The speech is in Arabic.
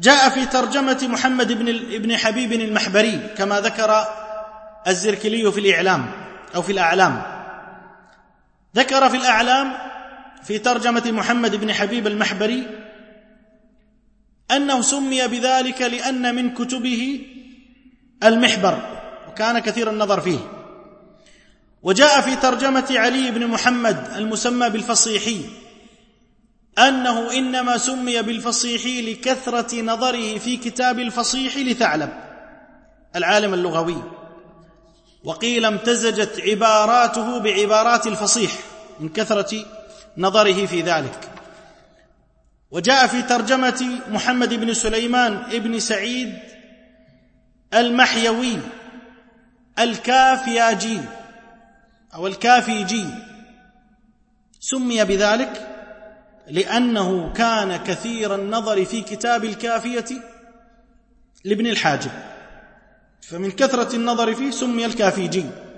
جاء في ترجمة محمد بن حبيب المحبري كما ذكر الزركلي في الإعلام أو في الأعلام. ذكر في الأعلام في ترجمة محمد بن حبيب المحبري أنه سمي بذلك لأن من كتبه المحبر، وكان كثير النظر فيه. وجاء في ترجمة علي بن محمد المسمى بالفصيحي أنه إنما سمي بالفصيحي لكثرة نظره في كتاب الفصيح لثعلب العالم اللغوي، وقيل امتزجت عباراته بعبارات الفصيح من كثرة نظره في ذلك. وجاء في ترجمة محمد بن سليمان بن سعيد المحيوي الكافياجي أو الكافيجي، سمي بذلك لأنه كان كثير النظر في كتاب الكافية لابن الحاجب، فمن كثرة النظر فيه سمي الكافيجي.